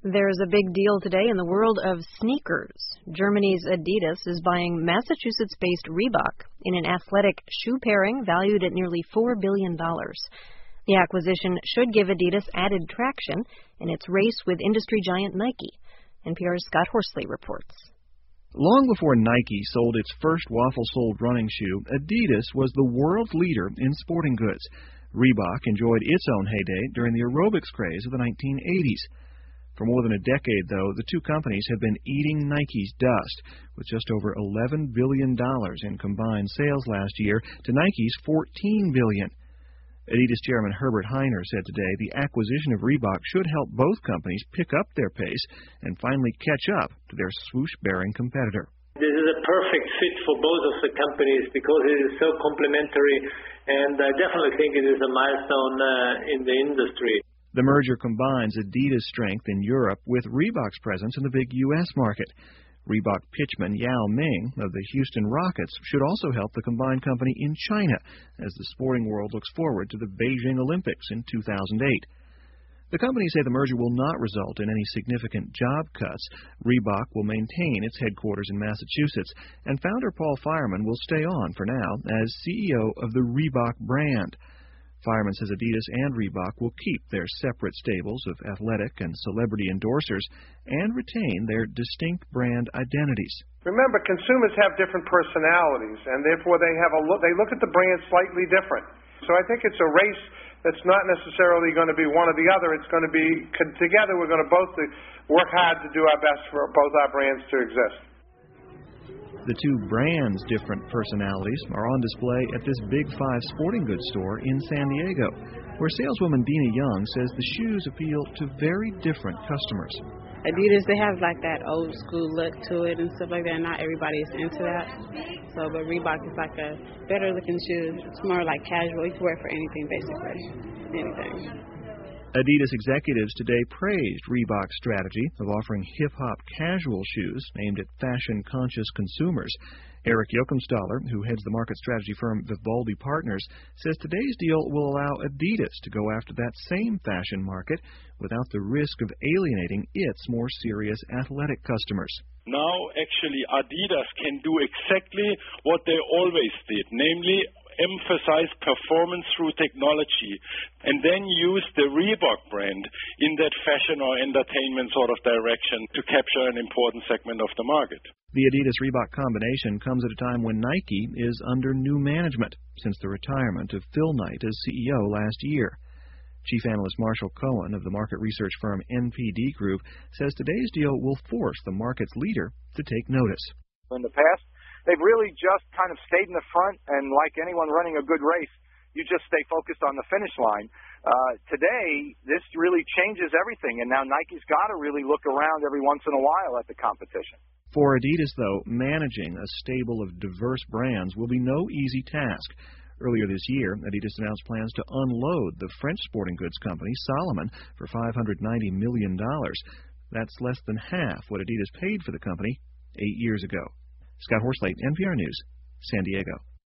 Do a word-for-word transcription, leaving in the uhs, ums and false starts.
There's a big deal today in the world of sneakers. Germany's Adidas is buying Massachusetts-based Reebok in an athletic shoe pairing valued at nearly four billion dollars. The acquisition should give Adidas added traction in its race with industry giant Nike. N P R's Scott Horsley reports. Long before Nike sold its first waffle-soled running shoe, Adidas was the world leader in sporting goods. Reebok enjoyed its own heyday during the aerobics craze of the nineteen eighties. For more than a decade, though, the two companies have been eating Nike's dust, with just over eleven billion dollars in combined sales last year to Nike's fourteen billion dollars. Adidas chairman Herbert Hainer said today the acquisition of Reebok should help both companies pick up their pace and finally catch up to their swoosh-bearing competitor. This is a perfect fit for both of the companies because it is so complementary, and I definitely think it is a milestone uh, in the industry. The merger combines Adidas' strength in Europe with Reebok's presence in the big U S market. Reebok pitchman Yao Ming of the Houston Rockets should also help the combined company in China as the sporting world looks forward to the Beijing Olympics in two thousand eight. The companies say the merger will not result in any significant job cuts. Reebok will maintain its headquarters in Massachusetts, and founder Paul Fireman will stay on for now as C E O of the Reebok brand. Fireman says Adidas and Reebok will keep their separate stables of athletic and celebrity endorsers and retain their distinct brand identities. Remember, consumers have different personalities, and therefore they have a look, they look at the brand slightly different. So I think it's a race that's not necessarily going to be one or the other. It's going to be together. We're going to both work hard to do our best for both our brands to exist. The two brands' different personalities are on display at this Big Five sporting goods store in San Diego, where saleswoman Dina Young says the shoes appeal to very different customers. Adidas, they have like that old school look to it and stuff like that. Not everybody is into that. So, but Reebok is like a better looking shoe. It's more like casual. You can wear it for anything, basically. Anything. Adidas executives today praised Reebok's strategy of offering hip-hop casual shoes aimed at fashion-conscious consumers. Eric Jochemstahler, who heads the market strategy firm Vivaldi Partners, says today's deal will allow Adidas to go after that same fashion market without the risk of alienating its more serious athletic customers. Now, actually, Adidas can do exactly what they always did, namely emphasize performance through technology, and then use the Reebok brand in that fashion or entertainment sort of direction to capture an important segment of the market. The Adidas-Reebok combination comes at a time when Nike is under new management since the retirement of Phil Knight as C E O last year. Chief Analyst Marshall Cohen of the market research firm N P D Group says today's deal will force the market's leader to take notice. In the past, they've really just kind of stayed in the front, and like anyone running a good race, you just stay focused on the finish line. Uh, today, this really changes everything, and now Nike's got to really look around every once in a while at the competition. For Adidas, though, managing a stable of diverse brands will be no easy task. Earlier this year, Adidas announced plans to unload the French sporting goods company Salomon for five hundred ninety million dollars. That's less than half what Adidas paid for the company eight years ago. Scott Horsley, N P R News, San Diego.